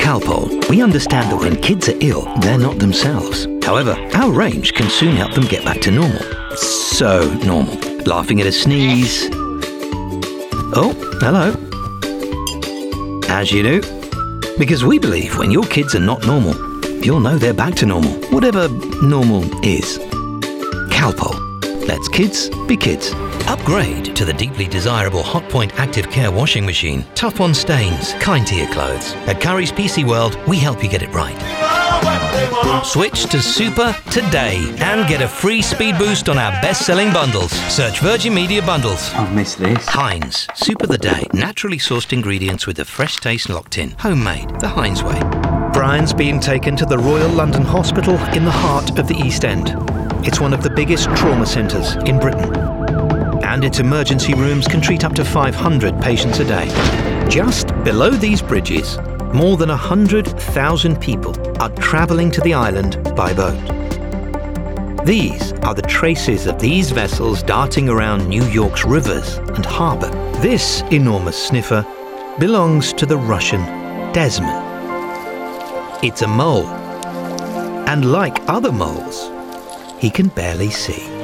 Calpol, we understand that when kids are ill, they're not themselves. However, our range can soon help them get back to normal. So normal. Laughing at a sneeze. Oh, hello. As you do. Because we believe when your kids are not normal, you'll know they're back to normal, whatever normal is. Calpol. Lets kids be kids. Upgrade to the deeply desirable Hotpoint Active Care washing machine. Tough on stains, kind to your clothes. At Currys PC World, we help you get it right. Switch to Super today and get a free speed boost on our best-selling bundles. Search Virgin Media Bundles. I've missed this. Heinz, Super the Day. Naturally sourced ingredients with the fresh taste locked in. Homemade, the Heinz way. Brian's being taken to the Royal London Hospital in the heart of the East End. It's one of the biggest trauma centres in Britain. And its emergency rooms can treat up to 500 patients a day. Just below these bridges, more than 100,000 people are travelling to the island by boat. These are the traces of these vessels darting around New York's rivers and harbour. This enormous sniffer belongs to the Russian Desman. It's a mole, and like other moles, he can barely see.